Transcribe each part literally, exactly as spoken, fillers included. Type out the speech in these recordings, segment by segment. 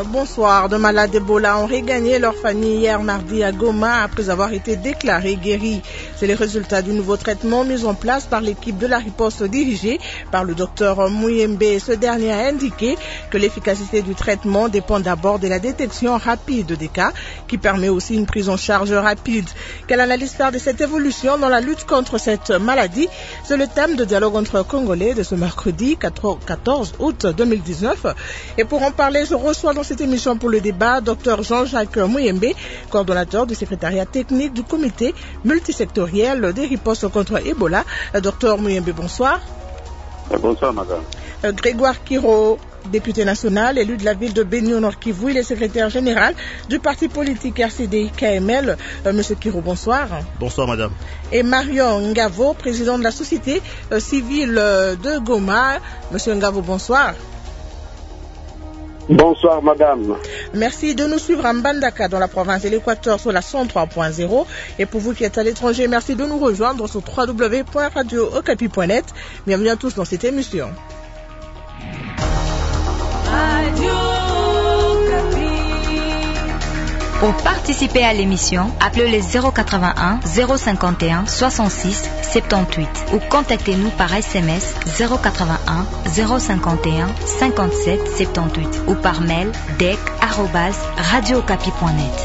Bonsoir. De malades Ebola ont regagné leur famille hier mardi à Goma après avoir été déclarés guéris. C'est le résultat du nouveau traitement mis en place par l'équipe de la riposte dirigée par le docteur Muyembe. Ce dernier a indiqué que l'efficacité du traitement dépend d'abord de la détection rapide des cas, qui permet aussi une prise en charge rapide. Quelle analyse faire de cette évolution dans la lutte contre cette maladie? C'est le thème de dialogue entre Congolais de ce mercredi quatorze août deux mille dix-neuf. Et pour en parler, je reçois dans cette émission pour le débat Dr Jean-Jacques Muyembe, coordonnateur du secrétariat technique du comité multisectoriel des ripostes contre Ebola. Docteur Muyembe, bonsoir. Bonsoir, madame. Grégoire Kiro, député national, élu de la ville de Beni au Nord Kivu, il est secrétaire général du parti politique R C D K M L. Euh, Monsieur Kiro, bonsoir. Bonsoir, madame. Et Marion Ngavo, président de la société euh, civile de Goma. Monsieur Ngavo, bonsoir. Bonsoir, madame. Merci de nous suivre à Mbandaka, dans la province de l'Équateur, sur la cent trois point zéro. Et pour vous qui êtes à l'étranger, merci de nous rejoindre sur w w w point radio okapi point net. Bienvenue à tous dans cette émission. Radio Okapi. Pour participer à l'émission, appelez le zéro quatre-vingt-un zéro cinquante et un soixante-six soixante-dix-huit ou contactez-nous par S M S zéro quatre-vingt-un zéro cinquante et un cinquante-sept soixante-dix-huit ou par mail dec arobase radio okapi point net.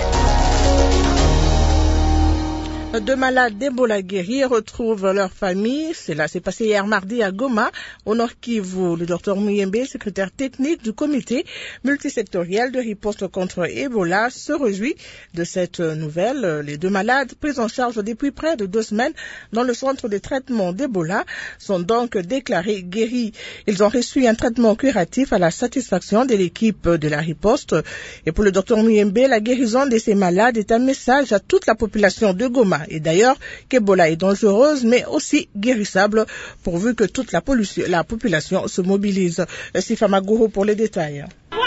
Deux malades d'Ebola guéris retrouvent leur famille. Cela s'est passé hier mardi à Goma, au Nord Kivu. Le docteur Muyembe, secrétaire technique du comité multisectoriel de riposte contre Ebola, se réjouit de cette nouvelle. Les deux malades, pris en charge depuis près de deux semaines dans le centre de traitement d'Ebola, sont donc déclarés guéris. Ils ont reçu un traitement curatif à la satisfaction de l'équipe de la riposte. Et pour le docteur Muyembe, la guérison de ces malades est un message à toute la population de Goma. Et d'ailleurs, qu'Ebola est dangereuse, mais aussi guérissable, pourvu que toute la, la population se mobilise. Sifa Maguru pour les détails.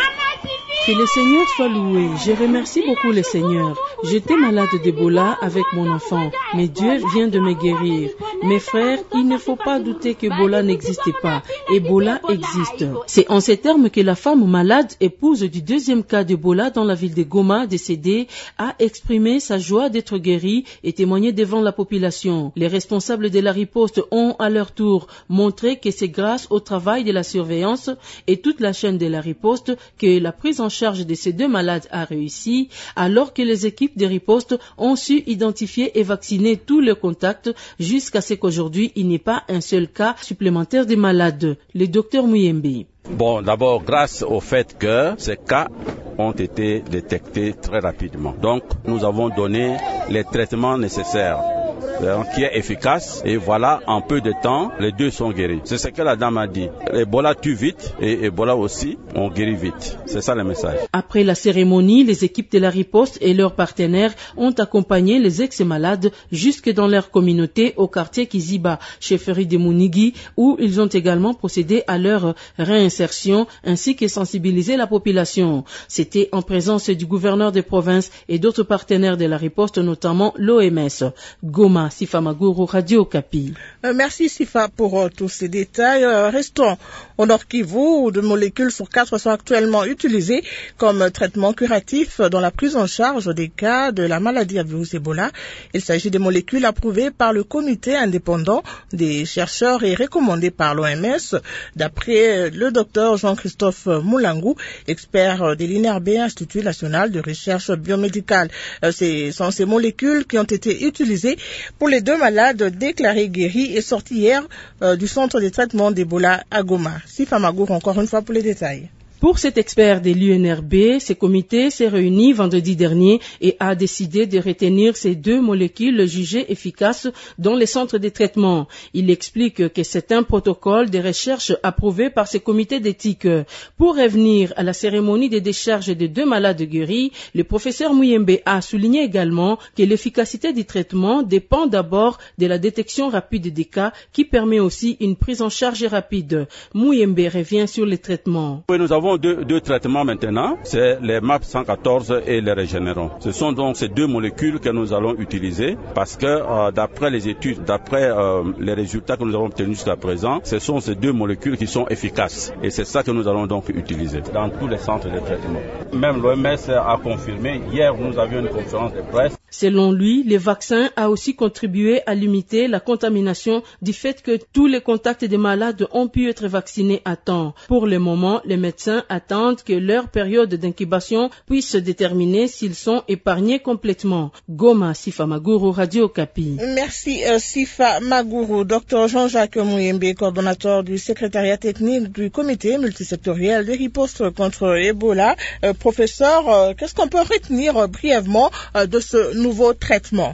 Que le Seigneur soit loué. Je remercie beaucoup le Seigneur. J'étais malade d'Ebola avec mon enfant, mais Dieu vient de me guérir. Mes frères, il ne faut pas douter qu'Ebola n'existe pas. Ebola existe. C'est en ces termes que la femme malade, épouse du deuxième cas d'Ebola dans la ville de Goma, décédée, a exprimé sa joie d'être guérie et témoigné devant la population. Les responsables de la riposte ont à leur tour montré que c'est grâce au travail de la surveillance et toute la chaîne de la riposte que la prise en charge de ces deux malades a réussi, alors que les équipes de riposte ont su identifier et vacciner tous leurs contacts jusqu'à ce qu'aujourd'hui il n'y ait pas un seul cas supplémentaire de malades. Le docteur Muyembe. Bon, d'abord, grâce au fait que ces cas ont été détectés très rapidement. Donc, nous avons donné les traitements nécessaires, qui est efficace, et voilà, en peu de temps, les deux sont guéris. C'est ce que la dame a dit. Ebola tue vite, et Ebola aussi, on guérit vite. C'est ça le message. Après la cérémonie, les équipes de la riposte et leurs partenaires ont accompagné les ex-malades jusque dans leur communauté au quartier Kiziba, chefferie de Mounigi, où ils ont également procédé à leur réinsertion, ainsi que sensibiliser la population. C'était en présence du gouverneur de province et d'autres partenaires de la riposte, notamment l'O M S. Goma, Sifa Maguru, Radio Okapi. Euh, merci Sifa pour euh, tous ces détails. Euh, restons au Nord Kivu, où deux molécules sur quatre sont actuellement utilisées comme euh, traitement curatif dans la prise en charge des cas de la maladie à virus Ebola. Il s'agit des molécules approuvées par le comité indépendant des chercheurs et recommandées par l'O M S. D'après le docteur Jean-Christophe Moulangu, expert de l'I N R B, Institut national de recherche biomédicale. Euh, ce sont ces molécules qui ont été utilisées pour les deux malades déclarés guéris et sortis hier euh, du centre de traitement d'Ebola à Goma. Sifa Magour, encore une fois pour les détails. Pour cet expert de l'U N R B, ce comité s'est réuni vendredi dernier et a décidé de retenir ces deux molécules jugées efficaces dans les centres de traitement. Il explique que c'est un protocole de recherche approuvé par ce comité d'éthique. Pour revenir à la cérémonie de décharge des deux malades guéris, le professeur Muyembe a souligné également que l'efficacité du traitement dépend d'abord de la détection rapide des cas qui permet aussi une prise en charge rapide. Muyembe revient sur les traitements. Nous avons avons deux, deux traitements maintenant, c'est les M A P cent quatorze et les régénérons. Ce sont donc ces deux molécules que nous allons utiliser parce que euh, d'après les études, d'après euh, les résultats que nous avons obtenus jusqu'à présent, ce sont ces deux molécules qui sont efficaces. Et c'est ça que nous allons donc utiliser dans tous les centres de traitement. Même l'O M S a confirmé, hier nous avions une conférence de presse. Selon lui, le vaccin a aussi contribué à limiter la contamination du fait que tous les contacts des malades ont pu être vaccinés à temps. Pour le moment, les médecins attendent que leur période d'incubation puisse déterminer s'ils sont épargnés complètement. Goma, Sifa Maguru, Radio Okapi. Merci euh, Sifa Maguru. Docteur Jean-Jacques Mouyembe, coordonnateur du secrétariat technique du comité multisectoriel de riposte contre Ebola. Euh, professeur, euh, qu'est-ce qu'on peut retenir euh, brièvement euh, de ce nouveau traitement?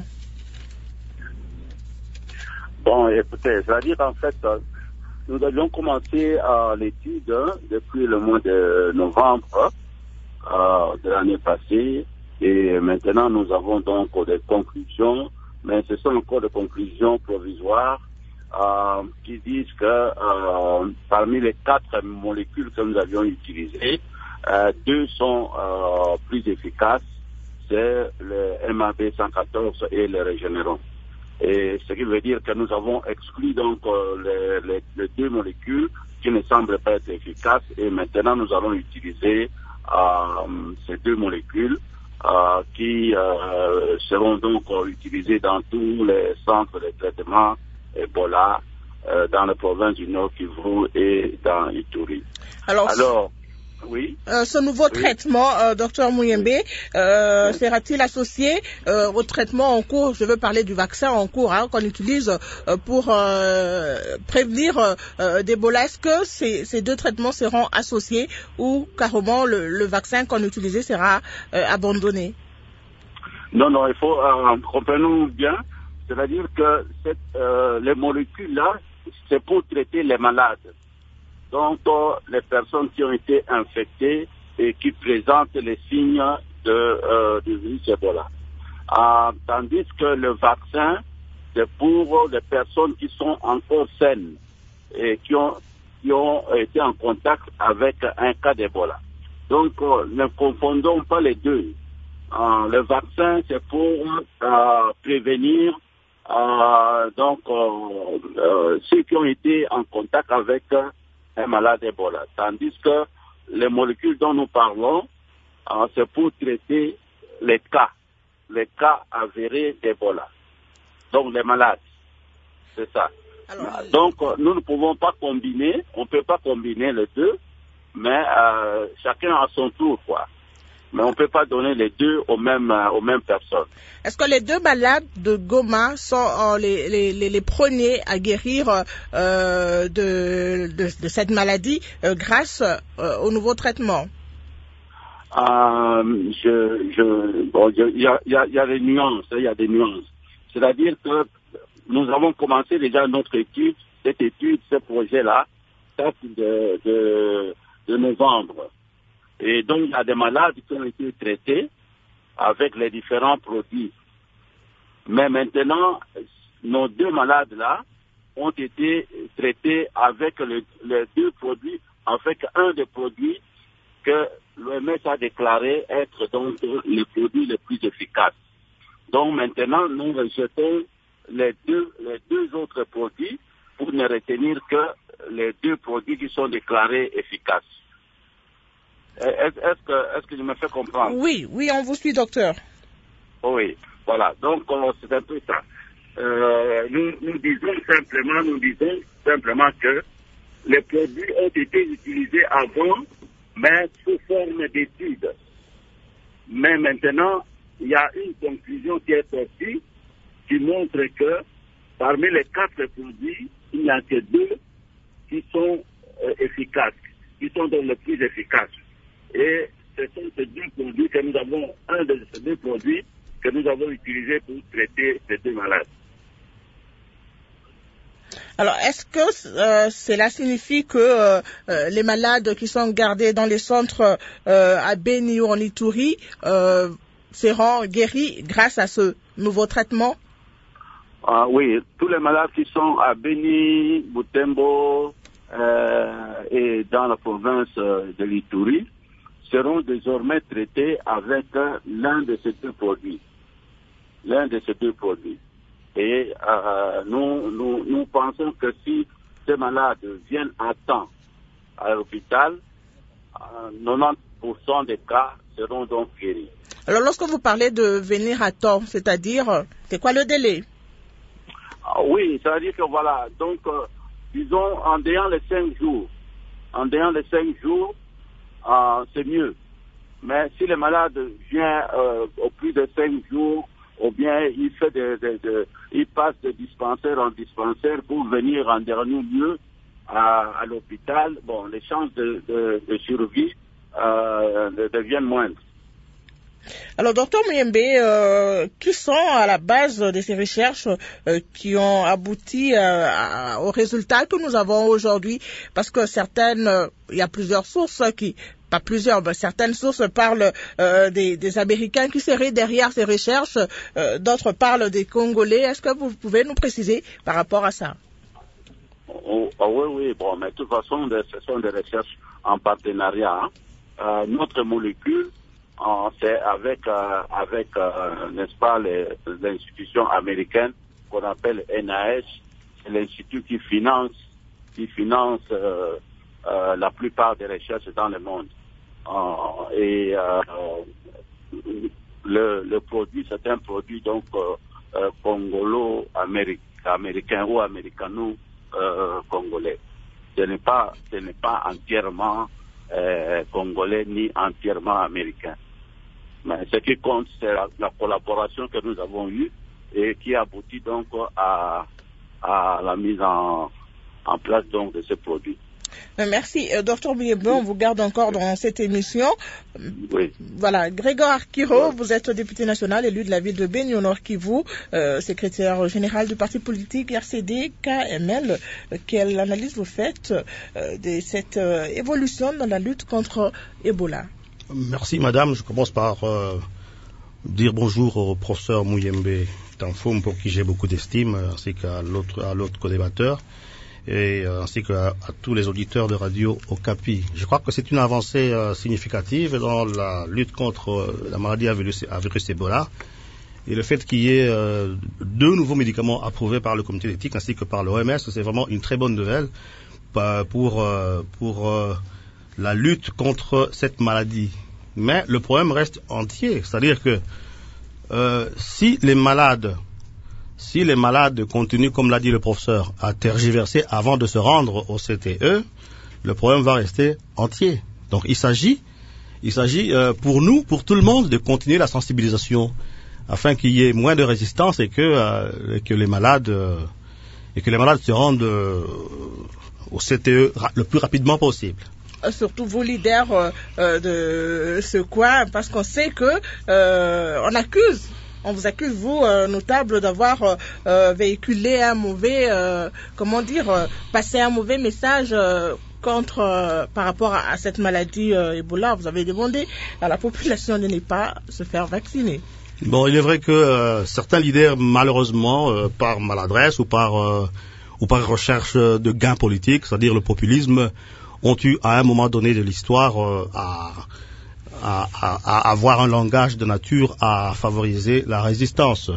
Bon, écoutez, c'est-à-dire en fait, euh, nous avions commencé euh, l'étude hein, depuis le mois de novembre euh, de l'année passée et maintenant nous avons donc des conclusions, mais ce sont encore des conclusions provisoires euh, qui disent que euh, parmi les quatre molécules que nous avions utilisées, euh, deux sont euh, plus efficaces, c'est le M A P cent quatorze et le régénérant. Et ce qui veut dire que nous avons exclu donc euh, les, les, les deux molécules qui ne semblent pas être efficaces et maintenant nous allons utiliser euh, ces deux molécules euh, qui euh, seront donc euh, utilisées dans tous les centres de traitement Ebola euh, dans la province du Nord Kivu et dans Ituri. Alors, Alors oui. Euh, ce nouveau oui. traitement, euh, docteur Mouyembe, euh, oui. sera-t-il associé euh, au traitement en cours? Je veux parler du vaccin en cours hein, qu'on utilise euh, pour euh, prévenir euh, d'Ebola. Est-ce que ces, ces deux traitements seront associés ou carrément le, le vaccin qu'on utilisait sera euh, abandonné? Non, non, il faut euh, comprenons bien, c'est-à-dire que cette, euh, les molécules-là, c'est pour traiter les malades. Donc, les personnes qui ont été infectées et qui présentent les signes de, euh, du virus Ebola. Euh, tandis que le vaccin, c'est pour les personnes qui sont encore saines et qui ont, qui ont été en contact avec un cas d'Ebola. Donc, euh, ne confondons pas les deux. Euh, le vaccin, c'est pour euh, prévenir euh, donc euh, euh, ceux qui ont été en contact avec un malade Ebola. Tandis que les molécules dont nous parlons, euh, c'est pour traiter les cas, les cas avérés d'Ebola. Donc les malades, c'est ça. Alors, donc euh, nous ne pouvons pas combiner, on ne peut pas combiner les deux, mais euh, chacun à son tour, quoi. Mais on ne peut pas donner les deux aux mêmes, euh, aux mêmes personnes. Est-ce que les deux malades de Goma sont euh, les, les, les, les premiers à guérir euh, de, de, de cette maladie euh, grâce euh, au nouveau traitement? euh, je, je, bon, il y a, il y a, il y a des nuances, il y a des nuances. C'est-à-dire que nous avons commencé déjà notre étude, cette étude, ce projet-là, date de, de, de novembre. Et donc, il y a des malades qui ont été traités avec les différents produits. Mais maintenant, nos deux malades-là ont été traités avec le, les deux produits, avec un des produits que l'O M S a déclaré être donc le produit le plus efficace. Donc maintenant, nous rejetons les deux, les deux autres produits pour ne retenir que les deux produits qui sont déclarés efficaces. Est-ce, est-ce, que, est-ce que je me fais comprendre? Oui, oui, on vous suit, docteur. Oui, voilà. Donc, c'est un peu ça. Euh, nous, nous disons simplement, nous disons simplement que les produits ont été utilisés avant, mais sous forme d'études. Mais maintenant, il y a une conclusion qui est sortie qui montre que parmi les quatre produits, il n'y a que deux qui sont euh, efficaces, qui sont donc les plus efficaces. Et ce sont ces deux produits que nous avons, un de ces deux produits que nous avons utilisés pour traiter ces deux malades. Alors, est-ce que euh, cela signifie que euh, euh, les malades qui sont gardés dans les centres euh, à Beni ou en Ituri euh, seront guéris grâce à ce nouveau traitement? Ah, oui, tous les malades qui sont à Beni, Butembo, euh, et dans la province de l'Ituri seront désormais traités avec euh, l'un de ces deux produits. L'un de ces deux produits. Et euh, nous, nous, nous pensons que si ces malades viennent à temps à l'hôpital, euh, quatre-vingt-dix pour cent des cas seront donc guéris. Alors, lorsque vous parlez de venir à temps, c'est-à-dire, c'est quoi le délai? Ah, oui, c'est-à-dire que voilà, donc, euh, disons, en ayant les cinq jours, en ayant les cinq jours, euh, c'est mieux. Mais si le malade vient euh, au plus de cinq jours, ou bien il fait de, de, de, il passe de dispensaire en dispensaire pour venir en dernier lieu à, à l'hôpital, bon, les chances de, de, de survie euh, deviennent moindres. Alors, docteur Muyembe, euh, qui sont à la base de ces recherches euh, qui ont abouti euh, à, aux résultats que nous avons aujourd'hui? Parce que certaines, euh, il y a plusieurs sources qui, pas plusieurs, mais certaines sources parlent euh, des, des Américains qui seraient derrière ces recherches, euh, d'autres parlent des Congolais. Est-ce que vous pouvez nous préciser par rapport à ça? Oh, oh, oui, oui, bon, mais de toute façon, ce sont des recherches en partenariat. Hein. Euh, notre molécule, c'est avec, euh, avec euh, n'est-ce pas, les, les institutions américaines qu'on appelle N I H, c'est l'institut qui finance, qui finance euh, euh, la plupart des recherches dans le monde. Euh, et euh, le, le produit, c'est un produit donc euh, euh, congolo-américain ou américano-congolais. Ce n'est pas, ce n'est pas entièrement euh, congolais ni entièrement américain. Mais ce qui compte, c'est la, la collaboration que nous avons eue et qui aboutit donc à, à la mise en, en place donc de ce produit. Merci. Euh, docteur Muyembe, on vous garde encore dans cette émission. Oui. Voilà. Grégoire Arkiro, vous êtes député national élu de la ville de Beni au Nord Kivu, euh, secrétaire général du parti politique R C D K M L. Quelle analyse vous faites euh, de cette euh, évolution dans la lutte contre Ebola? Merci madame. Je commence par euh, dire bonjour au professeur Muyembe Tanfoum, pour qui j'ai beaucoup d'estime, ainsi qu'à l'autre, à l'autre co-débatteur, et euh, ainsi qu'à à tous les auditeurs de Radio Okapi. Je crois que c'est une avancée euh, significative dans la lutte contre euh, la maladie à virus, à virus Ebola, et le fait qu'il y ait euh, deux nouveaux médicaments approuvés par le comité d'éthique ainsi que par l'O M S, c'est vraiment une très bonne nouvelle pour, euh, pour euh, la lutte contre cette maladie. Mais le problème reste entier, c'est-à-dire que euh, si les malades, si les malades continuent, comme l'a dit le professeur, à tergiverser avant de se rendre au C T E, le problème va rester entier. Donc il s'agit, il s'agit euh, pour nous, pour tout le monde, de continuer la sensibilisation afin qu'il y ait moins de résistance et que, euh, et que les malades euh, et que les malades se rendent euh, au C T E ra- le plus rapidement possible. Surtout vous, leaders euh, de ce coin, parce qu'on sait que euh, on accuse, on vous accuse, vous, euh, notables, d'avoir euh, véhiculé un mauvais, euh, comment dire, euh, passé un mauvais message euh, contre, euh, par rapport à, à cette maladie euh, Ebola. Vous avez demandé à la population de ne pas se faire vacciner. Bon, il est vrai que euh, certains leaders, malheureusement, euh, par maladresse ou par euh, ou par recherche de gains politiques, c'est-à-dire le populisme, ont eu à un moment donné de l'histoire euh, à, à, à, à avoir un langage de nature à favoriser la résistance.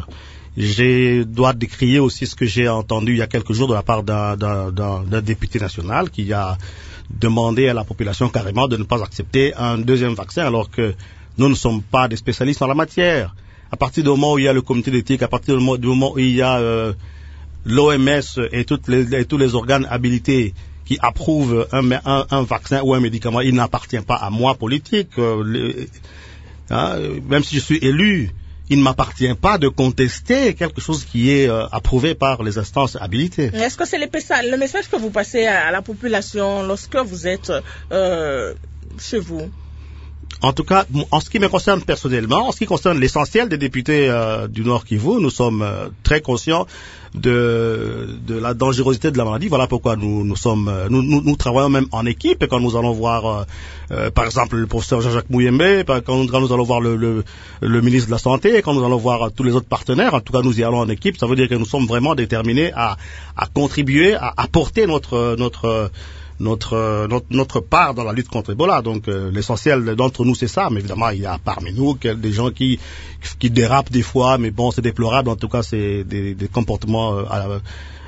Je dois décrier aussi ce que j'ai entendu il y a quelques jours de la part d'un, d'un, d'un, d'un député national qui a demandé à la population carrément de ne pas accepter un deuxième vaccin alors que nous ne sommes pas des spécialistes en la matière. À partir du moment où il y a le comité d'éthique, à partir du moment, du moment où il y a euh, l'O M S et, toutes les, et tous les organes habilités qui approuve un, un, un vaccin ou un médicament, il n'appartient pas à moi, politique. Euh, les, hein, même si je suis élu, il ne m'appartient pas de contester quelque chose qui est euh, approuvé par les instances habilitées. Est-ce que c'est le, le message que vous passez à, à la population lorsque vous êtes euh, chez vous? En tout cas, en ce qui me concerne personnellement, en ce qui concerne l'essentiel des députés euh, du Nord Kivu, nous sommes euh, très conscients de, de la dangerosité de la maladie. Voilà pourquoi nous, nous sommes, nous, nous, nous travaillons même en équipe. Et quand nous allons voir, euh, euh, par exemple, le professeur Jean-Jacques Muyembe, quand nous, quand nous allons voir le, le, le ministre de la Santé, quand nous allons voir euh, tous les autres partenaires, en tout cas, nous y allons en équipe. Ça veut dire que nous sommes vraiment déterminés à, à contribuer, à apporter notre, notre notre, notre notre part dans la lutte contre Ebola. Donc euh, l'essentiel d'entre nous c'est ça, mais évidemment il y a parmi nous des gens qui qui dérapent des fois, mais bon c'est déplorable. En tout cas c'est des, des comportements euh, à,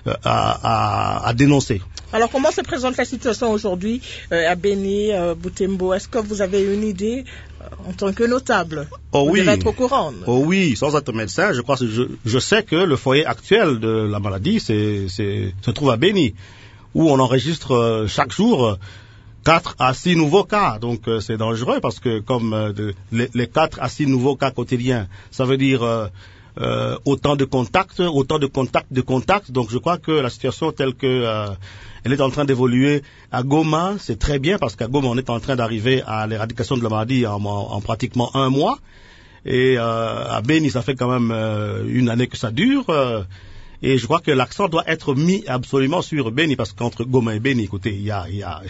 à, à, à dénoncer. Alors comment se présente la situation aujourd'hui euh, à Beni, euh, Butembo? Est-ce que vous avez une idée euh, en tant que notable? Oh vous oui. devez être au courant. Oh oui, sans être médecin, je crois que je, je sais que le foyer actuel de la maladie c'est, c'est, se trouve à Beni, où on enregistre euh, chaque jour quatre à six nouveaux cas. Donc euh, c'est dangereux parce que comme euh, de, les, les quatre à six nouveaux cas quotidiens, ça veut dire euh, euh, autant de contacts, autant de contacts de contacts. Donc je crois que la situation telle que euh, elle est en train d'évoluer à Goma, c'est très bien parce qu'à Goma on est en train d'arriver à l'éradication de la maladie en, en, en pratiquement un mois. Et euh, à Beni ça fait quand même euh, une année que ça dure. Euh, Et je crois que l'accent doit être mis absolument sur Beni, parce qu'entre Goma et Beni, écoutez, il y a, il y a,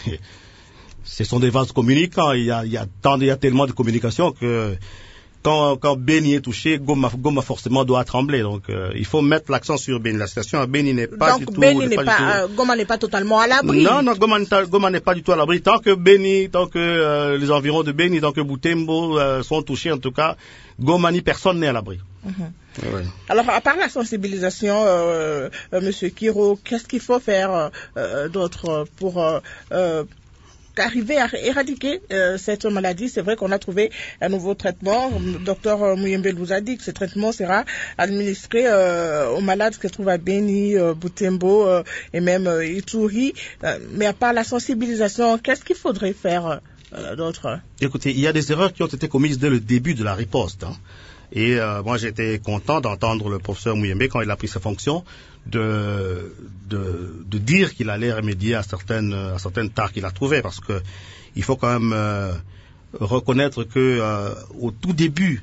ce sont des vases communicants, il y a, il y a tant, il y a tellement de communication que quand, quand Beni est touché, Goma, Goma forcément doit trembler. Donc, euh, il faut mettre l'accent sur Beni. La situation à Beni n'est pas Donc, du tout. Beni n'est pas, pas, du tout... euh, Goma n'est pas totalement à l'abri. Non, non, Goma, Goma n'est pas du tout à l'abri. Tant que Beni, tant que euh, les environs de Beni, tant que Butembo euh, sont touchés, en tout cas, Goma ni personne n'est à l'abri. Mm-hmm. Ouais. Alors, à part la sensibilisation, euh, euh, Monsieur Kiro, qu'est-ce qu'il faut faire euh, d'autre pour euh, euh, arriver à éradiquer euh, cette maladie? C'est vrai qu'on a trouvé un nouveau traitement. Le docteur Muyembe vous a dit que ce traitement sera administré euh, aux malades qui se trouvent à Beni, euh, Butembo euh, et même euh, Ituri. Euh, mais à part la sensibilisation, qu'est-ce qu'il faudrait faire euh, d'autre? Écoutez, il y a des erreurs qui ont été commises dès le début de la riposte. Hein. Et euh, moi, j'étais content d'entendre le professeur Muyembe, quand il a pris ses fonctions, de, de, de dire qu'il allait remédier à certaines, à certaines tares qu'il a trouvées, parce que il faut quand même euh, reconnaître que euh, au tout début,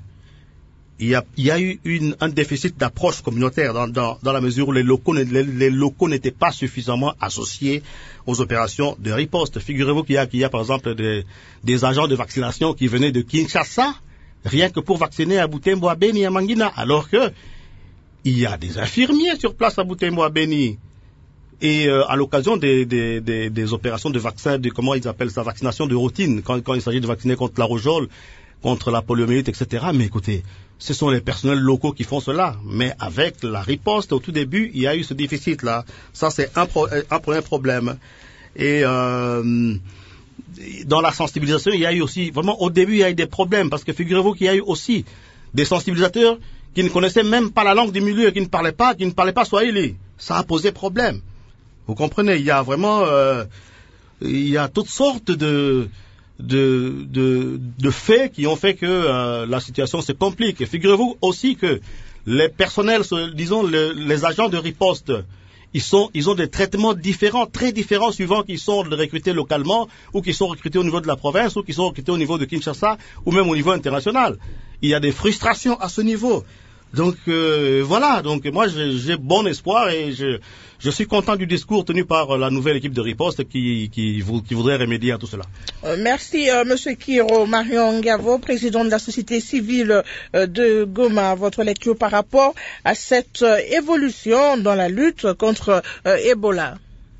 il y a, il y a eu une, un déficit d'approche communautaire dans, dans, dans la mesure où les locaux, les, les locaux n'étaient pas suffisamment associés aux opérations de riposte. Figurez-vous qu'il y a, qu'il y a par exemple des, des agents de vaccination qui venaient de Kinshasa, rien que pour vacciner à Butembo, à Beni, à Mangina, alors que il y a des infirmiers sur place à Butembo, à Beni. Et euh, à l'occasion des, des, des, des opérations de vaccin, de comment ils appellent ça, vaccination de routine, quand, quand il s'agit de vacciner contre la rougeole, contre la poliomyélite, et cetera. Mais écoutez, ce sont les personnels locaux qui font cela. Mais avec la riposte, au tout début, il y a eu ce déficit-là. Ça, c'est un, pro, un premier problème. Et euh, dans la sensibilisation, il y a eu aussi, vraiment au début, il y a eu des problèmes, parce que figurez-vous qu'il y a eu aussi des sensibilisateurs qui ne connaissaient même pas la langue du milieu, qui ne parlaient pas, qui ne parlaient pas swahili. Ça a posé problème. Vous comprenez, il y a vraiment, euh, il y a toutes sortes de, de, de, de faits qui ont fait que euh, la situation se complique. Et figurez-vous aussi que les personnels, disons, le, les agents de riposte, Ils, sont, ils ont des traitements différents, très différents, suivant qu'ils sont recrutés localement, ou qu'ils sont recrutés au niveau de la province, ou qu'ils sont recrutés au niveau de Kinshasa, ou même au niveau international. Il y a des frustrations à ce niveau. Donc euh, voilà, donc moi j'ai, j'ai bon espoir et je, je suis content du discours tenu par la nouvelle équipe de riposte qui, qui, qui voudrait remédier à tout cela. Euh, merci euh, Monsieur Kiro. Marion Ngavo, président de la société civile euh, de Goma, votre lecture par rapport à cette euh, évolution dans la lutte contre euh, Ebola.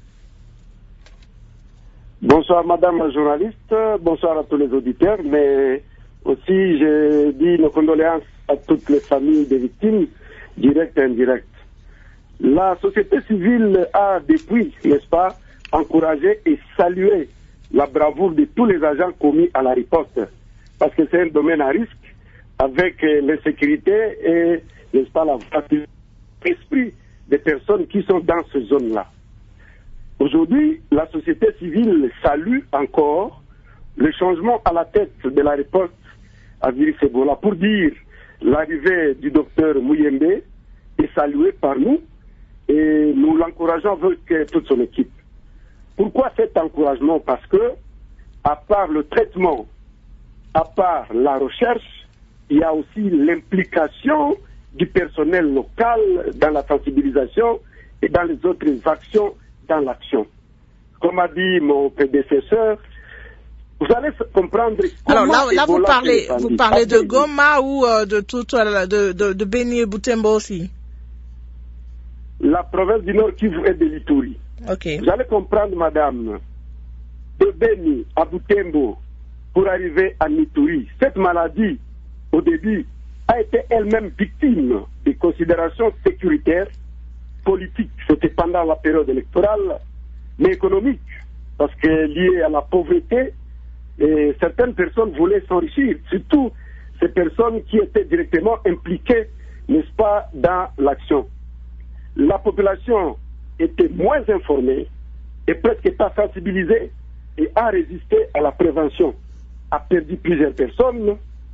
Bonsoir Madame la journaliste, bonsoir à tous les auditeurs, mais aussi je dis nos condoléances à toutes les familles des victimes, directes et indirectes. La société civile a depuis, n'est-ce pas, encouragé et salué la bravoure de tous les agents commis à la riposte, parce que c'est un domaine à risque, avec l'insécurité et, n'est-ce pas, l'esprit des personnes qui sont dans ces zones-là. Aujourd'hui, la société civile salue encore le changement à la tête de la riposte à virus Ebola, pour dire l'arrivée du docteur Muyembe est saluée par nous et nous l'encourageons avec toute son équipe. Pourquoi cet encouragement? Parce que, à part le traitement, à part la recherche, il y a aussi l'implication du personnel local dans la sensibilisation et dans les autres actions dans l'action. Comme a dit mon prédécesseur, vous allez comprendre comment... Alors là, là vous parlez, vous parlez de Goma ou euh, de toute de, de, de Beni et Butembo aussi? La province du Nord Kivu et de l'Ituri. Okay. Vous allez comprendre, madame, de Beni à Butembo pour arriver à Mituri. Cette maladie, au début, a été elle-même victime des considérations sécuritaires, politiques. C'était pendant la période électorale, mais économique, parce que lié à la pauvreté, et certaines personnes voulaient s'enrichir, surtout ces personnes qui étaient directement impliquées, n'est-ce pas, dans l'action. La population était moins informée et presque pas sensibilisée et a résisté à la prévention. A perdu plusieurs personnes,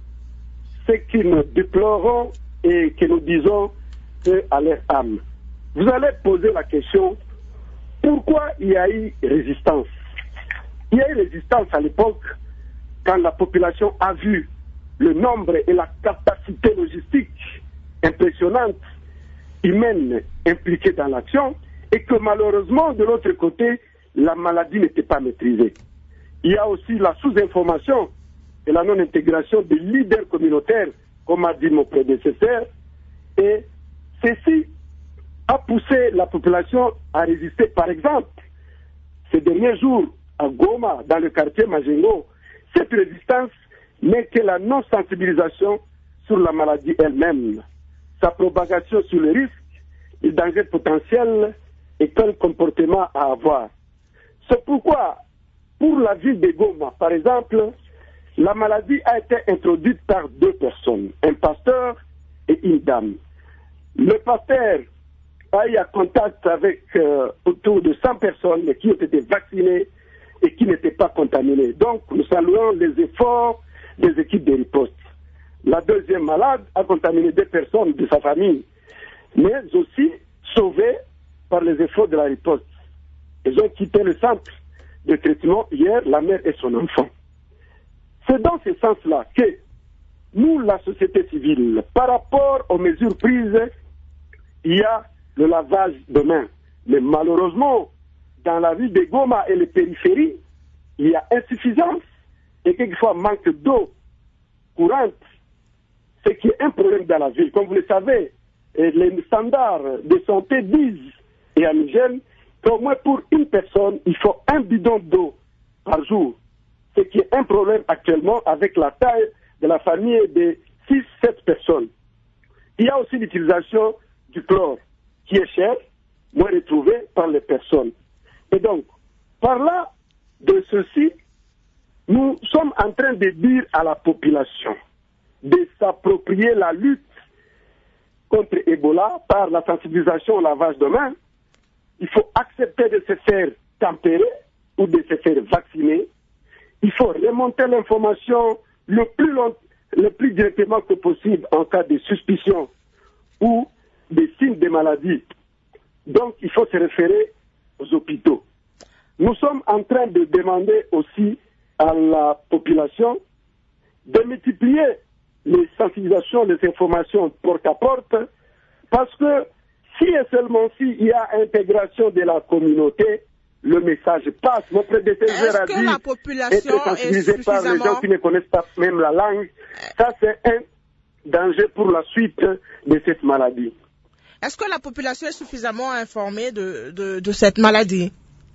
ce que nous déplorons et que nous disons à leur âme. Vous allez poser la question, pourquoi il y a eu résistance? Il y a eu résistance à l'époque quand la population a vu le nombre et la capacité logistique impressionnante humaine impliquée dans l'action et que malheureusement de l'autre côté la maladie n'était pas maîtrisée. Il y a aussi la sous-information et la non-intégration des leaders communautaires, comme a dit mon prédécesseur, et ceci a poussé la population à résister. Par exemple, ces derniers jours à Goma, dans le quartier Majengo, cette résistance n'est que la non-sensibilisation sur la maladie elle-même, sa propagation sur le risque, les dangers potentiels et quel comportement à avoir. C'est pourquoi, pour la ville de Goma, par exemple, la maladie a été introduite par deux personnes, un pasteur et une dame. Le pasteur a eu contact avec euh, autour de cent personnes qui ont été vaccinées et qui n'étaient pas contaminées. Donc, nous saluons les efforts des équipes de riposte. La deuxième malade a contaminé deux personnes de sa famille, mais aussi sauvées par les efforts de la riposte. Ils ont quitté le centre de traitement hier, la mère et son enfant. C'est dans ce sens-là que nous, la société civile, par rapport aux mesures prises, il y a le lavage de mains. Mais malheureusement, dans la ville de Goma et les périphéries, il y a insuffisance et quelquefois manque d'eau courante, ce qui est un problème dans la ville. Comme vous le savez, les standards de santé disent, et à Niger, qu'au moins pour une personne, il faut un bidon d'eau par jour. Ce qui est un problème actuellement avec la taille de la famille de six à sept personnes. Il y a aussi l'utilisation du chlore, qui est cher, moins retrouvé par les personnes. Et donc, par là de ceci, nous sommes en train de dire à la population de s'approprier la lutte contre Ebola par la sensibilisation au lavage de mains. Il faut accepter de se faire tempérer ou de se faire vacciner. Il faut remonter l'information le plus long, le plus directement que possible en cas de suspicion ou de signes de maladie. Donc, il faut se référer aux hôpitaux. Nous sommes en train de demander aussi à la population de multiplier les sensibilisations, les informations porte à porte, parce que si et seulement s'il y a intégration de la communauté, le message passe. Mon prédécesseur a dit la population être sensibilisé est par les gens qui ne connaissent pas même la langue. Ça, c'est un danger pour la suite de cette maladie. Est-ce que la population est suffisamment informée de, de, de cette maladie?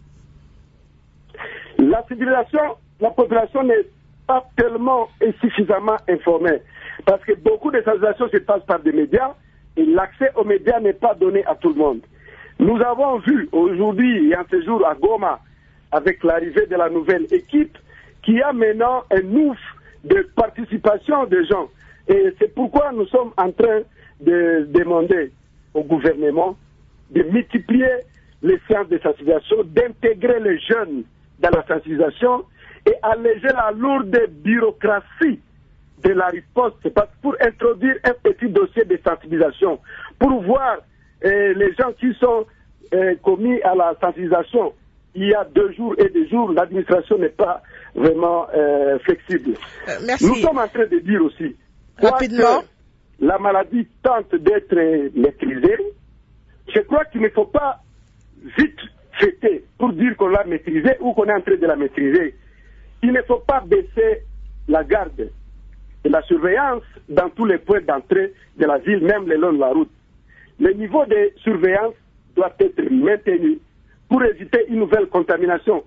La civilisation, la population n'est pas tellement et suffisamment informée. Parce que beaucoup de sensibilisations se passent par des médias et l'accès aux médias n'est pas donné à tout le monde. Nous avons vu aujourd'hui et en ce jour à Goma, avec l'arrivée de la nouvelle équipe, qui a maintenant un ouf de participation des gens. Et c'est pourquoi nous sommes en train de demander au gouvernement de multiplier les séances de sensibilisation, d'intégrer les jeunes dans la sensibilisation et alléger la lourde bureaucratie de la riposte. C'est parce que pour introduire un petit dossier de sensibilisation, pour voir euh, les gens qui sont euh, commis à la sensibilisation, il y a deux jours et deux jours, l'administration n'est pas vraiment euh, flexible. Euh, merci. Nous sommes en train de dire aussi, rapidement, la maladie tente d'être maîtrisée. Je crois qu'il ne faut pas vite fêter pour dire qu'on l'a maîtrisée ou qu'on est en train de la maîtriser. Il ne faut pas baisser la garde et la surveillance dans tous les points d'entrée de la ville, même le long de la route. Le niveau de surveillance doit être maintenu pour éviter une nouvelle contamination.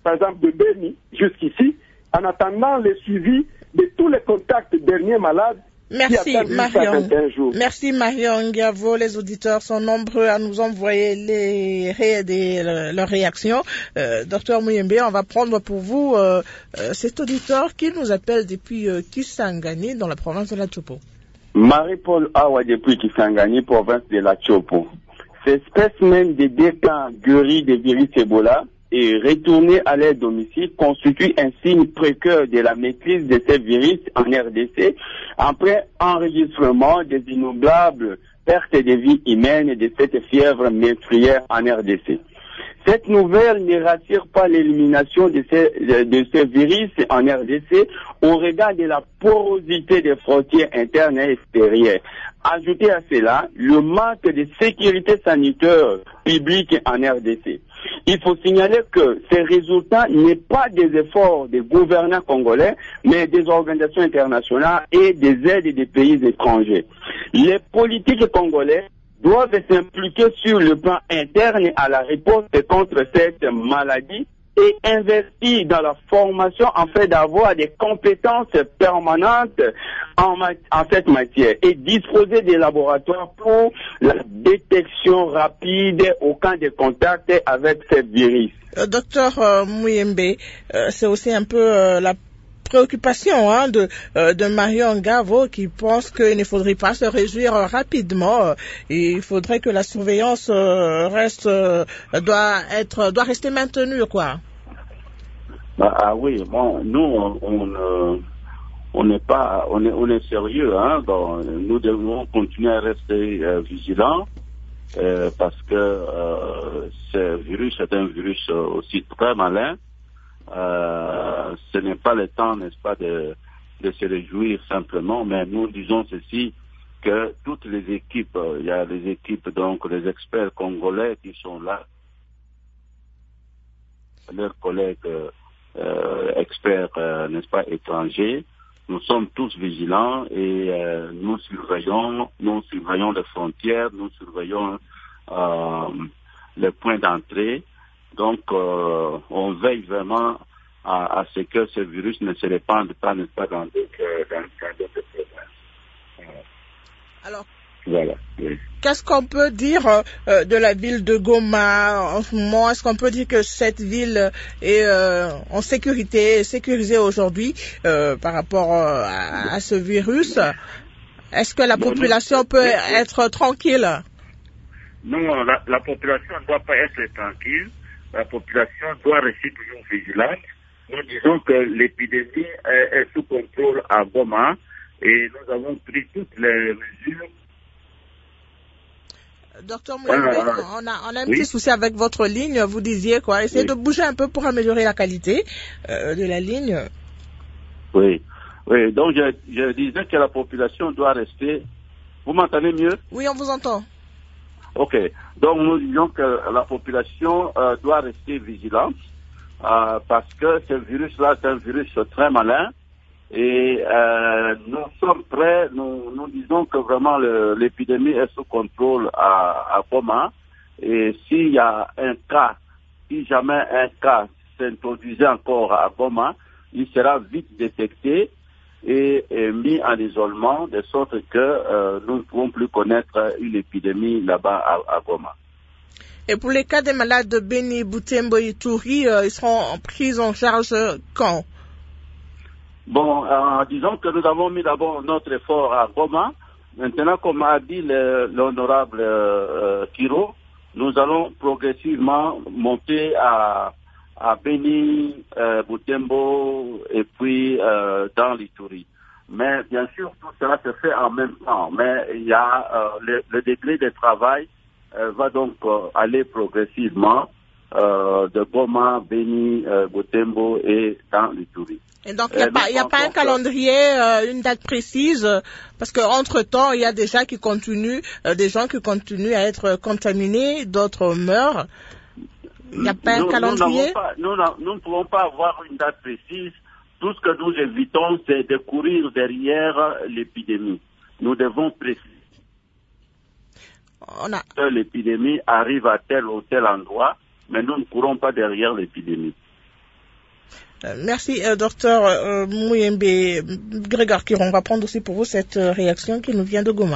par exemple de Beni jusqu'ici, en attendant le suivi de tous les contacts derniers malades. Merci Marion. Merci Marion Ngavo. Les auditeurs sont nombreux à nous envoyer les ré des, leurs réactions. Euh, Docteur Muyembe, on va prendre pour vous euh, euh, cet auditeur qui nous appelle depuis euh, Kisangani dans la province de la Chopo. Marie-Paul Awa depuis Kisangani, province de la Chopo. Ces spécimens de deux cas guéris de virus Ebola et retournés à leur domicile constituent un signe précurseur de la maîtrise de ces virus en R D C après enregistrement des innombrables pertes de vie humaines de cette fièvre meurtrière en R D C. Cette nouvelle ne rassure pas l'élimination de ces, de, de ces virus en R D C au regard de la porosité des frontières internes et extérieures. Ajoutez à cela le manque de sécurité sanitaire publique en R D C. Il faut signaler que ces résultats n'est pas des efforts des gouvernants congolais, mais des organisations internationales et des aides des pays étrangers. Les politiques congolais doivent s'impliquer sur le plan interne à la réponse contre cette maladie et investir dans la formation en fait d'avoir des compétences permanentes en, en cette matière et disposer des laboratoires pour la détection rapide au cas de contact avec ce virus. Euh, docteur euh, Muyembe, euh, c'est aussi un peu euh, la préoccupation hein, de, euh, de Marion Ngavo qui pense qu'il ne faudrait pas se réjouir euh, rapidement. Euh, et il faudrait que la surveillance euh, reste, euh, doit être, doit rester maintenue, quoi. Bah, ah oui, bon, nous, on, on, euh, on n'est pas, on est, on est sérieux, hein. Donc, nous devons continuer à rester euh, vigilants euh, parce que euh, ce virus est un virus aussi très malin. Euh, ce n'est pas le temps, n'est-ce pas, de, de se réjouir simplement, mais nous disons ceci, que toutes les équipes, il y a les équipes, donc les experts congolais qui sont là, leurs collègues euh, experts, euh, n'est-ce pas, étrangers, nous sommes tous vigilants et euh, nous surveillons, nous surveillons les frontières, nous surveillons euh, les points d'entrée. Donc, euh, on veille vraiment à, à ce que ce virus ne se répande pas, n'est-ce pas, dans d'autres provinces. Alors, voilà. Oui. Qu'est-ce qu'on peut dire euh, de la ville de Goma en ce moment? Est-ce qu'on peut dire que cette ville est euh, en sécurité, sécurisée aujourd'hui euh, par rapport euh, à, à ce virus? Est-ce que la non, population non, peut non, être tranquille? Non, la, la population ne doit pas être tranquille. La population doit rester toujours vigilante. Nous disons que l'épidémie est, est sous contrôle à Goma et nous avons pris toutes les mesures. Docteur Mouembe, ah, on a, on a un oui? petit souci avec votre ligne. Vous disiez quoi? Essayez oui. de bouger un peu pour améliorer la qualité euh, de la ligne. Oui, oui. Donc je, je disais que la population doit rester. Vous m'entendez mieux? Oui, on vous entend. Ok. Donc nous disons que la population euh, doit rester vigilante euh, parce que ce virus-là, c'est un virus très malin. Et euh, nous sommes prêts, nous, nous disons que vraiment le, l'épidémie est sous contrôle à, à Goma. Et s'il y a un cas, si jamais un cas s'introduisait encore à Goma, il sera vite détecté et, et mis en isolement, de sorte que euh, nous ne pouvons plus connaître une épidémie là-bas à, à Goma. Et pour les cas des malades de Beni, Butembo et Ituri, euh, ils seront pris en charge quand? Bon, euh, disons que nous avons mis d'abord notre effort à Goma. Maintenant, comme a dit le, l'honorable euh, Kiro, nous allons progressivement monter à, à Beni, euh, Butembo et puis euh, dans l'Ituri. Mais bien sûr, tout cela se fait en même temps. Mais il y a euh, le, le degré de travail euh, va donc euh, aller progressivement euh, de Goma, Beni, euh, Butembo et dans l'Ituri. Et donc, il n'y a, pas, y a pas un calendrier, euh, une date précise, euh, parce qu'entre-temps, il y a des gens qui continuent, euh, des gens qui continuent à être contaminés, d'autres meurent. Il n'y a pas nous, un calendrier? Nous, pas, nous, nous ne pouvons pas avoir une date précise. Tout ce que nous évitons, c'est de courir derrière l'épidémie. Nous devons préciser On a... que l'épidémie arrive à tel ou tel endroit, mais nous ne courons pas derrière l'épidémie. Euh, merci, euh, docteur euh, Mouyembe. Grégoire Kiron, on va prendre aussi pour vous cette euh, réaction qui nous vient de Goma.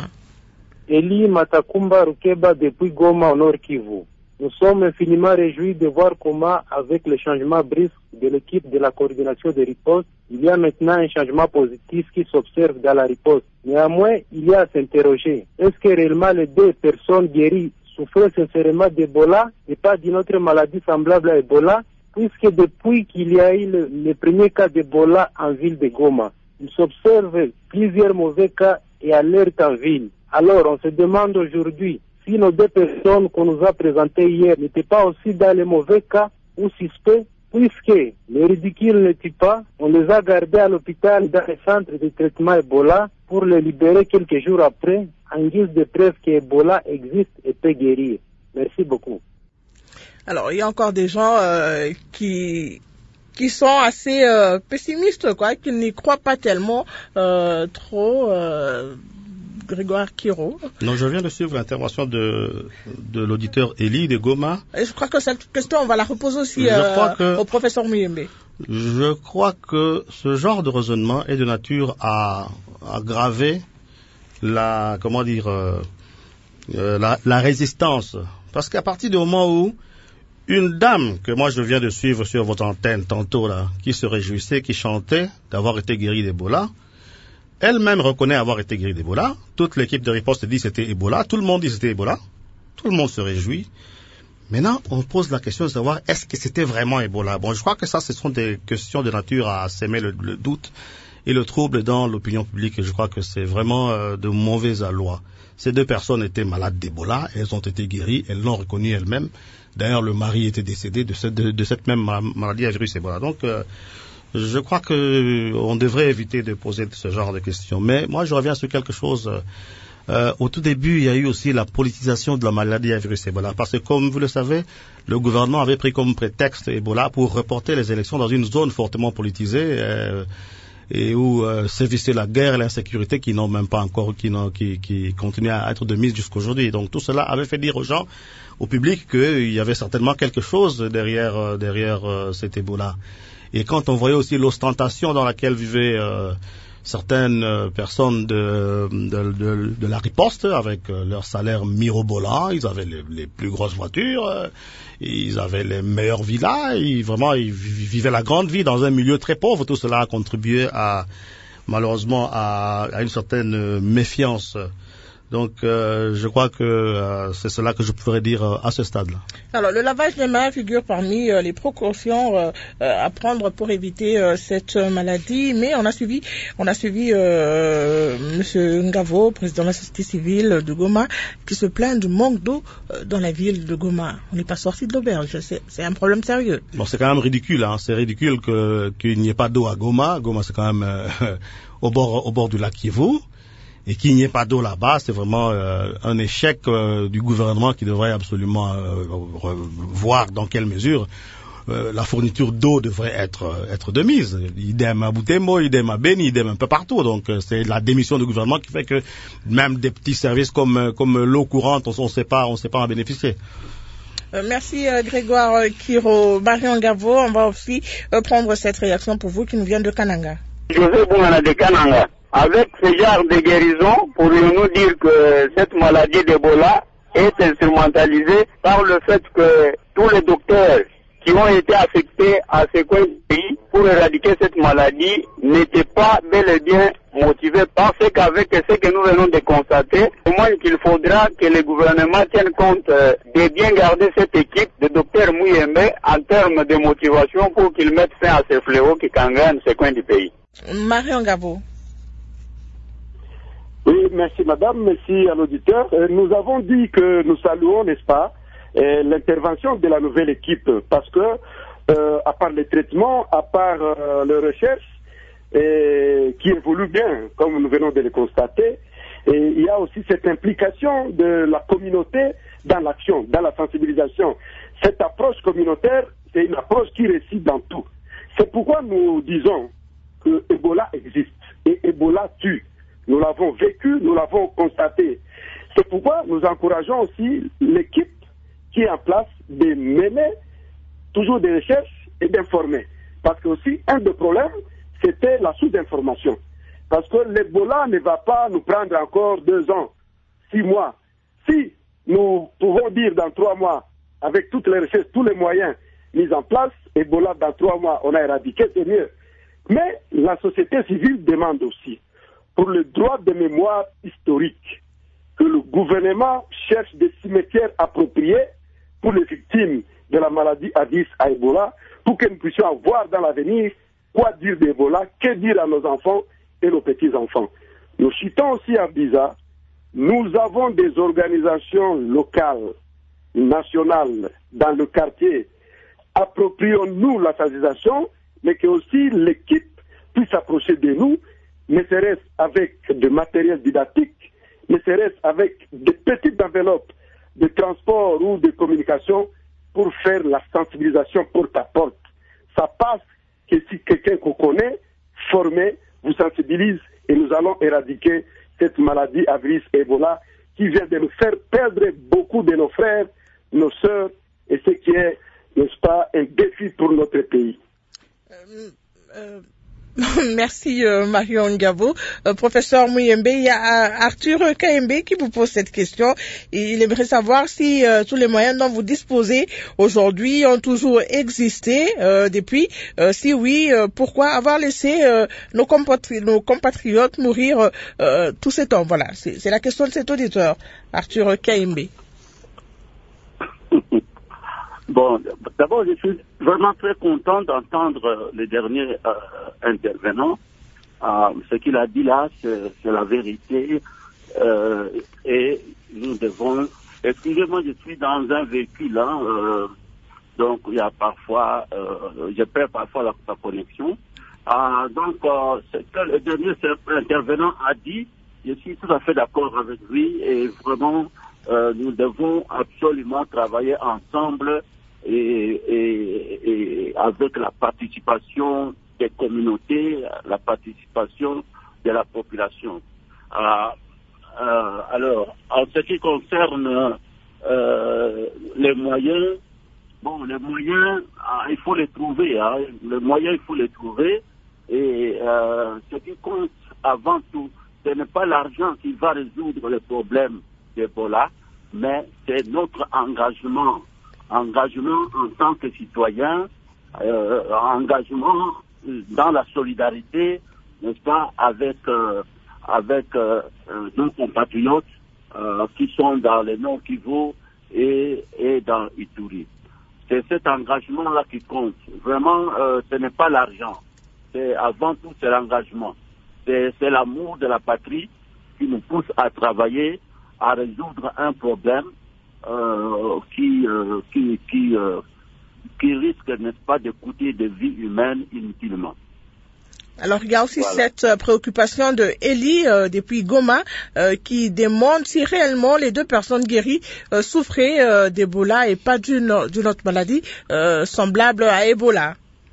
Eli Matakumba Rukeba depuis Goma au Nord Kivu. Nous sommes infiniment réjouis de voir comment, avec le changement brusque de l'équipe de la coordination de riposte, il y a maintenant un changement positif qui s'observe dans la riposte. Néanmoins, il y a à s'interroger. Est-ce que réellement les deux personnes guéries souffraient sincèrement d'Ebola et pas d'une autre maladie semblable à Ebola, puisque depuis qu'il y a eu le, le premier cas d'Ebola en ville de Goma, il s'observe plusieurs mauvais cas et alertes en ville. Alors, on se demande aujourd'hui si nos deux personnes qu'on nous a présentées hier n'étaient pas aussi dans les mauvais cas ou suspects, puisque le ridicule ne tue pas, on les a gardés à l'hôpital dans le centre de traitement Ebola pour les libérer quelques jours après, en guise de preuve que Ebola existe et peut guérir. Merci beaucoup. Alors, il y a encore des gens euh, qui qui sont assez euh, pessimistes, quoi, qui n'y croient pas tellement euh, trop. Euh, Grégoire Kiro. Non, je viens de suivre l'intervention de, de l'auditeur Eli de Goma. Et je crois que cette question, on va la reposer aussi euh, que, au professeur Mouyembe. Je crois que ce genre de raisonnement est de nature à aggraver la, comment dire, euh, euh, la, la résistance. Parce qu'à partir du moment où une dame que moi je viens de suivre sur votre antenne tantôt là, qui se réjouissait, qui chantait d'avoir été guérie d'Ebola, elle-même reconnaît avoir été guérie d'Ebola. Toute l'équipe de riposte dit c'était Ebola. Tout le monde dit c'était Ebola. Tout le monde se réjouit. Maintenant, on pose la question de savoir est-ce que c'était vraiment Ebola. Bon, je crois que ça, ce sont des questions de nature à s'aimer le, le doute et le trouble dans l'opinion publique. Et je crois que c'est vraiment euh, de mauvais aloi. Ces deux personnes étaient malades d'Ebola. Elles ont été guéries. Elles l'ont reconnu elles-mêmes. D'ailleurs, le mari était décédé de cette, de, de cette même maladie à virus Ebola. Donc, euh, je crois que on devrait éviter de poser ce genre de questions. Mais moi, je reviens sur quelque chose. Euh, au tout début, il y a eu aussi la politisation de la maladie à virus Ebola. Parce que, comme vous le savez, le gouvernement avait pris comme prétexte Ebola pour reporter les élections dans une zone fortement politisée euh, et où euh, sévissait la guerre et l'insécurité qui n'ont même pas encore, qui, n'ont, qui, qui continuent à être de mise jusqu'aujourd'hui. Donc tout cela avait fait dire aux gens, au public, qu'il y avait certainement quelque chose derrière, euh, derrière euh, cet Ebola. Et quand on voyait aussi l'ostentation dans laquelle vivaient euh, certaines euh, personnes de, de, de, de la riposte, avec euh, leur salaire mirobolant, ils avaient les, les plus grosses voitures, euh, ils avaient les meilleures villas, ils, vraiment ils vivaient la grande vie dans un milieu très pauvre. Tout cela a contribué à, malheureusement à, à une certaine méfiance. Donc, euh, je crois que euh, c'est cela que je pourrais dire euh, à ce stade-là. Alors, le lavage des mains figure parmi euh, les précautions euh, euh, à prendre pour éviter euh, cette maladie. Mais on a suivi, on a suivi euh, Monsieur Ngavo, président de la société civile de Goma, qui se plaint du manque d'eau euh, dans la ville de Goma. On n'est pas sorti de l'auberge. C'est, c'est un problème sérieux. Bon, c'est quand même ridicule. Hein. C'est ridicule que, qu'il n'y ait pas d'eau à Goma. Goma, c'est quand même euh, au bord, au bord du lac Kivu. Et qu'il n'y ait pas d'eau là-bas, c'est vraiment euh, un échec euh, du gouvernement qui devrait absolument euh, voir dans quelle mesure euh, la fourniture d'eau devrait être euh, être de mise. Idem à Butembo, idem à Beni, idem un peu partout. Donc euh, c'est la démission du gouvernement qui fait que même des petits services comme comme l'eau courante, on ne sait pas, on sait pas en bénéficier. Euh, merci euh, Grégoire Kiro. Marion Gavo, on va aussi euh, prendre cette réaction pour vous qui nous vient de Kananga. José Boungana de Kananga. Avec ce genre de guérison, pourrions-nous dire que cette maladie d'Ebola est instrumentalisée par le fait que tous les docteurs qui ont été affectés à ce coin du pays pour éradiquer cette maladie n'étaient pas bel et bien motivés, parce qu'avec ce que nous venons de constater, au moins qu'il faudra que le gouvernement tienne compte de bien garder cette équipe de docteurs Mouyembe en termes de motivation pour qu'ils mettent fin à ce fléau qui gangrène ce coin du pays. Marion Gabo. Oui, merci madame, merci à l'auditeur. Euh, nous avons dit que nous saluons, n'est-ce pas, euh, l'intervention de la nouvelle équipe, parce que, euh, à part les traitements, à part euh, les recherches, euh, qui évoluent bien, comme nous venons de le constater, et il y a aussi cette implication de la communauté dans l'action, dans la sensibilisation. Cette approche communautaire, c'est une approche qui réside dans tout. C'est pourquoi nous disons que Ebola existe, et Ebola tue. Nous l'avons vécu, nous l'avons constaté. C'est pourquoi nous encourageons aussi l'équipe qui est en place de mener toujours des recherches et d'informer. Parce que aussi, un des problèmes, c'était la sous-information. Parce que l'Ebola ne va pas nous prendre encore deux ans, six mois. Si nous pouvons dire dans trois mois, avec toutes les recherches, tous les moyens mis en place, Ebola dans trois mois, on a éradiqué, c'est mieux. Mais la société civile demande aussi, pour le droit de mémoire historique, que le gouvernement cherche des cimetières appropriés pour les victimes de la maladie Addis à Ebola, pour que nous puissions avoir dans l'avenir quoi dire d'Ebola, que dire à nos enfants et nos petits-enfants. Nous citons aussi à Biza, nous avons des organisations locales, nationales, dans le quartier. Approprions-nous la sensibilisation, mais que aussi l'équipe puisse s'approcher de nous, ne serait-ce avec de matériel didactique, ne serait-ce avec de petites enveloppes de transport ou de communication pour faire la sensibilisation porte à porte. Ça passe que si quelqu'un qu'on connaît, formé, vous sensibilise et nous allons éradiquer cette maladie à virus Ebola qui vient de nous faire perdre beaucoup de nos frères, nos sœurs, et ce qui est, n'est-ce pas, un défi pour notre pays. Euh, euh... Merci euh, Marion Ngabo. Euh, professeur Muyembe, il y a Arthur Kayembe qui vous pose cette question. Il aimerait savoir si euh, tous les moyens dont vous disposez aujourd'hui ont toujours existé euh, depuis. Euh, si oui, euh, pourquoi avoir laissé euh, nos, compatri- nos compatriotes mourir euh, tout ce temps? Voilà, c'est, c'est la question de cet auditeur, Arthur Kayembe. Bon, d'abord, je suis vraiment très content d'entendre le dernier euh, intervenant. Euh, ce qu'il a dit là, c'est, c'est la vérité. Euh, et nous devons... Excusez-moi, je suis dans un véhicule, hein, euh, donc il y a parfois... Euh, je perds parfois la, la connexion. Euh, donc, euh, ce que le dernier intervenant a dit, je suis tout à fait d'accord avec lui. Et vraiment, euh, nous devons absolument travailler ensemble Et, et, et avec la participation des communautés, la participation de la population. Euh, euh, alors, en ce qui concerne euh, les moyens, bon, les moyens, euh, il faut les trouver. Hein, les moyens, il faut les trouver. Et euh, ce qui compte avant tout, ce n'est pas l'argent qui va résoudre les problèmes d'Ebola, mais c'est notre engagement. Engagement en tant que citoyen, euh, engagement dans la solidarité, n'est-ce pas, avec euh, avec euh, nos compatriotes euh, qui sont dans le Nord Kivu et et dans Ituri. C'est cet engagement-là qui compte. Vraiment, euh, ce n'est pas l'argent. C'est avant tout c'est l'engagement. C'est c'est l'amour de la patrie qui nous pousse à travailler, à résoudre un problème. Euh, qui, euh, qui, qui, euh, qui risque, n'est-ce pas, de coûter des vies humaines inutilement. Alors, il y a aussi voilà. cette euh, préoccupation de Eli euh, depuis Goma euh, qui demande si réellement les deux personnes guéries euh, souffraient euh, d'Ebola et pas d'une, d'une autre maladie euh, semblable à Ebola.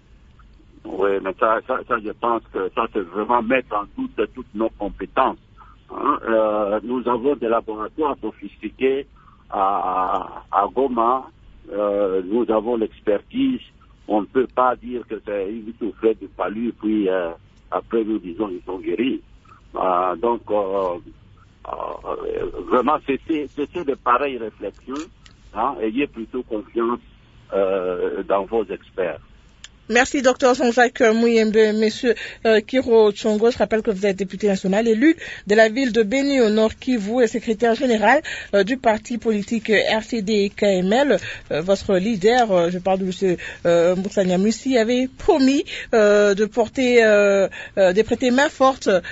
Oui, mais ça, ça, ça, je pense que ça, c'est vraiment mettre en doute toutes nos compétences. Hein. Euh, nous avons des laboratoires sophistiqués à, à Goma, euh, nous avons l'expertise. On ne peut pas dire que c'est une souffrance de palu, puis euh, après nous disons ils sont guéris. Euh, donc, euh, euh, vraiment, c'était, c'était de pareilles réflexions. Hein, ayez plutôt confiance euh, dans vos experts. Merci, docteur Jean-Jacques Muyembe. Monsieur euh, Kiro Tchongo, je rappelle que vous êtes député national élu de la ville de Beni au Nord Kivu et secrétaire général euh, du parti politique R C D K M L. Euh, votre leader, euh, je parle de monsieur euh, Moussa Niamoussi, avait promis euh, de porter, euh, euh, de prêter main forte euh,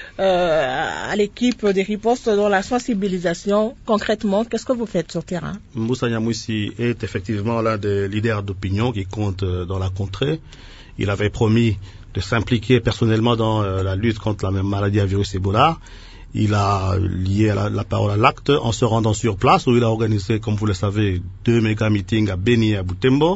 à l'équipe des ripostes dans la sensibilisation. Concrètement, qu'est-ce que vous faites sur terrain? Moussa Niamoussi est effectivement l'un des leaders d'opinion qui compte euh, dans la contrée. Il avait promis de s'impliquer personnellement dans euh, la lutte contre la même maladie à virus Ebola. Il a lié la, la parole à l'acte en se rendant sur place où il a organisé, comme vous le savez, deux méga meetings à Beni et à Butembo,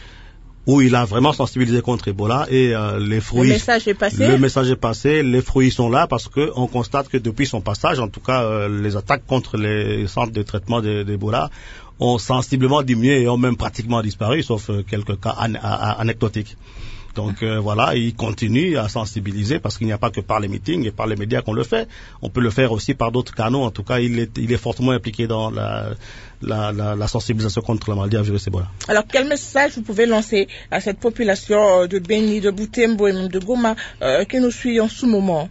où il a vraiment sensibilisé contre Ebola et euh, les fruits. Le message est passé. Le message est passé. Les fruits sont là parce que on constate que depuis son passage, en tout cas, euh, les attaques contre les centres de traitement de, d'Ebola ont sensiblement diminué et ont même pratiquement disparu, sauf euh, quelques cas an- an- anecdotiques. Donc euh, voilà, il continue à sensibiliser parce qu'il n'y a pas que par les meetings et par les médias qu'on le fait. On peut le faire aussi par d'autres canaux. En tout cas, il est, il est fortement impliqué dans la, la, la, la sensibilisation contre la maladie à virus Ebola. Alors, quel message vous pouvez lancer à cette population de Beni, de Butembo et même de Goma euh, qui nous suit en ce moment?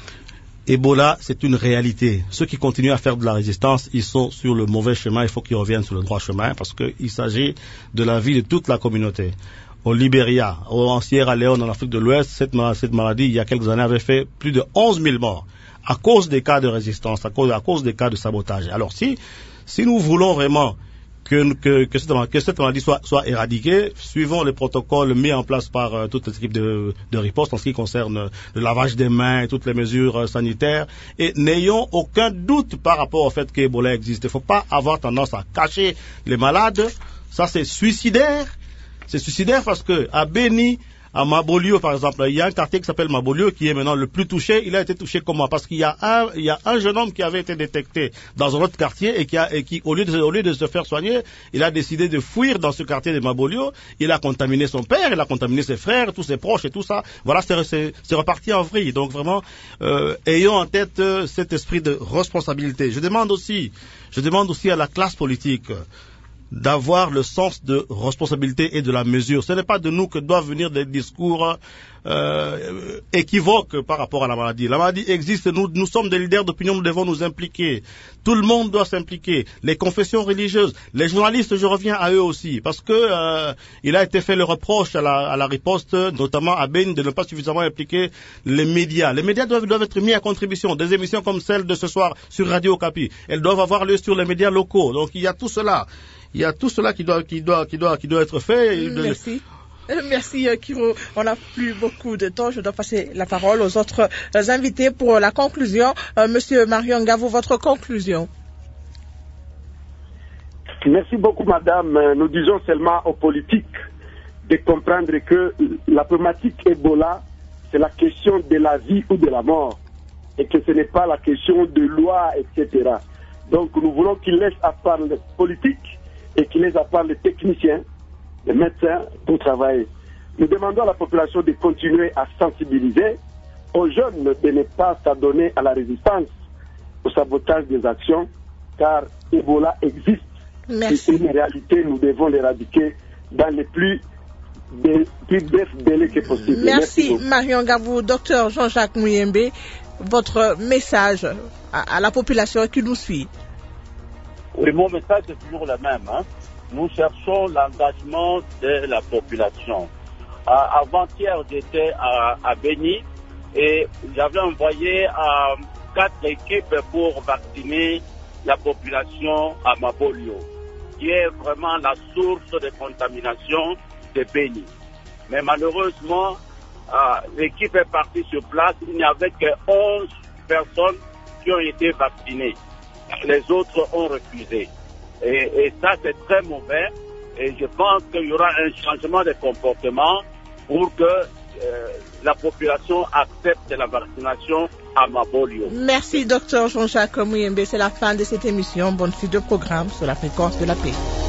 Ebola, c'est une réalité. Ceux qui continuent à faire de la résistance, ils sont sur le mauvais chemin. Il faut qu'ils reviennent sur le droit chemin parce qu'il s'agit de la vie de toute la communauté. Au Libéria, en Sierra Leone, en Afrique de l'Ouest, cette, cette maladie, il y a quelques années, avait fait plus de onze mille morts à cause des cas de résistance, à cause, à cause des cas de sabotage. Alors si, si nous voulons vraiment que, que, que, cette, que cette maladie soit, soit éradiquée, suivons les protocoles mis en place par euh, toute l'équipe de, de riposte en ce qui concerne le lavage des mains et toutes les mesures euh, sanitaires, et n'ayons aucun doute par rapport au fait qu'Ebola existe. Il ne faut pas avoir tendance à cacher les malades. Ça, c'est suicidaire. C'est suicidaire parce que à Beni, à Mabolio par exemple, il y a un quartier qui s'appelle Mabolio qui est maintenant le plus touché. Il a été touché comment? Parce qu'il y a un, il y a un jeune homme qui avait été détecté dans un autre quartier et qui a, et qui au lieu de, au lieu de se faire soigner, il a décidé de fuir dans ce quartier de Mabolio. Il a contaminé son père, il a contaminé ses frères, tous ses proches et tout ça. Voilà, c'est, c'est, c'est reparti en vrille. Donc vraiment, euh, ayons en tête euh, cet esprit de responsabilité. Je demande aussi, je demande aussi à la classe politique d'avoir le sens de responsabilité et de la mesure. Ce n'est pas de nous que doivent venir des discours euh, équivoques par rapport à la maladie. La maladie existe, nous, nous sommes des leaders d'opinion, nous devons nous impliquer. Tout le monde doit s'impliquer. Les confessions religieuses, les journalistes, je reviens à eux aussi, parce que euh, il a été fait le reproche à la, à la riposte, notamment à Beni, de ne pas suffisamment impliquer les médias. Les médias doivent, doivent être mis à contribution. Des émissions comme celle de ce soir sur Radio Okapi, elles doivent avoir lieu sur les médias locaux. Donc il y a tout cela. Il y a tout cela qui doit, qui doit, qui doit, qui doit être fait. Merci. Merci Kiro. On n'a plus beaucoup de temps. Je dois passer la parole aux autres invités pour la conclusion. Euh, Monsieur Marion Ngavo, votre conclusion. Merci beaucoup, madame. Nous disons seulement aux politiques de comprendre que la problématique Ebola, c'est la question de la vie ou de la mort, et que ce n'est pas la question de loi, et cetera. Donc nous voulons qu'ils laissent à part les politiques et qu'ils laissent à part les techniciens, les médecins pour travailler. Nous demandons à la population de continuer à sensibiliser, aux jeunes de ne pas s'adonner à la résistance, au sabotage des actions, car Ebola existe. Merci. C'est une réalité, nous devons l'éradiquer dans les plus, des, plus brefs délais que possible. Merci, Merci Marion Ngavo. Docteur Jean-Jacques Muyembe, votre message à, à la population qui nous suit. Oui, mon message est toujours le même. Hein. Nous cherchons l'engagement de la population. Euh, avant-hier, j'étais à, à Beni et j'avais envoyé euh, quatre équipes pour vacciner la population à Mabolio, qui est vraiment la source de contamination de Beni. Mais malheureusement, euh, l'équipe est partie sur place. Il n'y avait que onze personnes qui ont été vaccinées. Les autres ont refusé. Et, et ça, c'est très mauvais. Et je pense qu'il y aura un changement de comportement pour que euh, la population accepte la vaccination à Mabolio. Merci, docteur Jean-Jacques Muyembe. C'est la fin de cette émission. Bonne suite de programme sur la fréquence de la paix.